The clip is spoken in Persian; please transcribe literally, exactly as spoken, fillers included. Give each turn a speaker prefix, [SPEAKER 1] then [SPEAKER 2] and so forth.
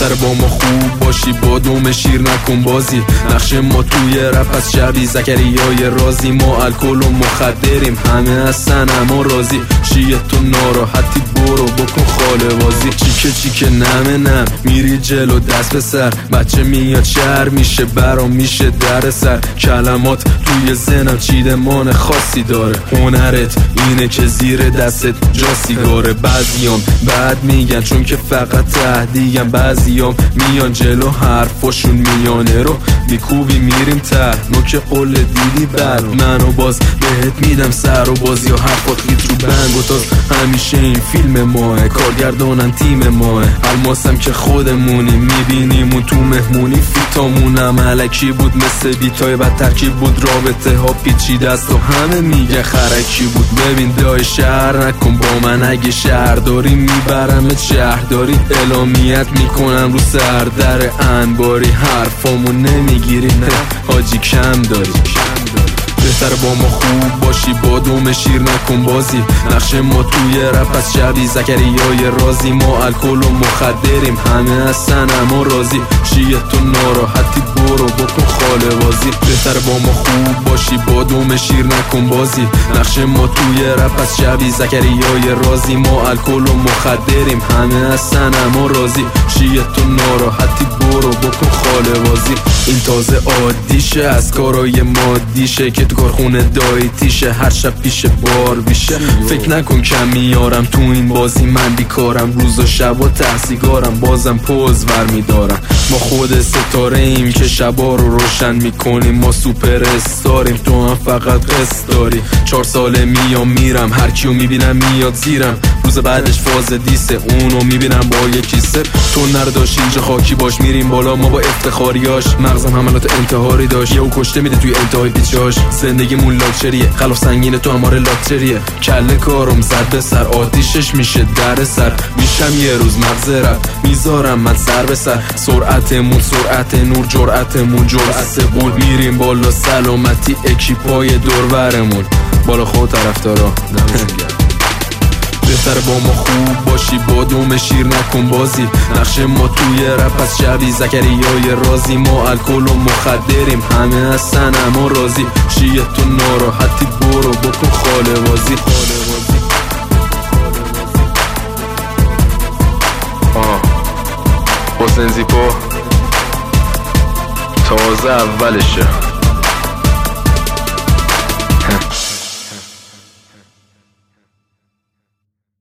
[SPEAKER 1] بهتر با ما خوب باشی، با دوم شیر نکن بازی. نقش ما توی رپ از شبی زکریای رازی، ما الکل و مخدریم همه هستن اما راضی. چیه تو ناراحتی برو بکن خاله بازی. چیکه چیکه نمه نم میری جلو دست به سر، بچه میاد شهر میشه برام میشه در سر. کلمات توی ذهنم چیدمان خاصی داره، هنرت اینه که زیر دستت جا سیگاره. بعضیام بعد میگن چون که فقط تهدیگم، بعضیام میان جلو حرفاشون میانه رو میکوبی میریم ته. نوک قول دیدی بر منو باز بهت میدم سر و بازی و حرفات خیت رو بنگ و تاز. همیشه این فیلم ماه، کارگردانن تیم ماه، الماسم که خودمونی میبینیم و تو مهمونی. فیتامونم علکی بود مثل بیتای بد ترکیب بود، رابطه ها پیچیده است و همه میگه خرکی بود. ببین دای شهر نکن با من، اگه شهر داری میبرمت شهرداری. اعلامیت میکنم رو سر در انباری، حرفامو نمیگیری نه حاجی کم داری. بهتر با ما خوب باشی، با دوم شیر نکن بازی. نقش ما توی رپ از شبی زکریای رازی، ما الکل و مخدریم همه هستن اما راضی. چیه تو ناراحتی برو بکن خاله بازی. بهتر با ما خوب باشی، با دوم شیر نکن بازی. نقش ما توی رپ از شبی زکریای رازی، ما الکل و مخدریم همه هستن اما راضی. چیه تو ناراحتی برو بکن خاله بازی. این تازه عادیشه از کارای مادیشه که تو کارخونه دایتیشه، هر شب پیش بار بیشه. فکر نکن کم میارم تو این بازی، من بیکارم روز و شب و تحصیگارم، بازم پوز ور میدارم. ما خود ستاره ایم که شبا رو روشن میکنیم، ما سوپر استاریم تو هم فقط قصد داری. چهار ساله میام میرم هر کیو میبینم میاد زیرم، روز بعدش فاز دیسه اونو میبینم با یکی سر. تو نرداشت اینجا خاکی باش میریم بالا ما با افتخاریاش، مغزم حملات انتحاری داشت یهو کشته میده توی انتهای پیچاش. زندگیمون لاکچریه خلاف سنگینه تو هماره لاکچریه، کله کارم زد به سر آتیشش میشه در سر. میشم یه روز مغز رفت میذارم من سر به سر، سرعتمون سرعت نور جرعتمون جرعت بود. میریم بالا سلامتی اکیپای دورورمون، بالا خود طرفدارا بهتر با ما خوب باشی، با دوم شیر نکن بازی. نقش ما توی رپ از شبی زکریای رازی، ما الکل و مخدریم همه هستن اما راضی. چیه تو ناراحتی برو بکن خاله بازی. آه حسین زیپو تازه اولشه.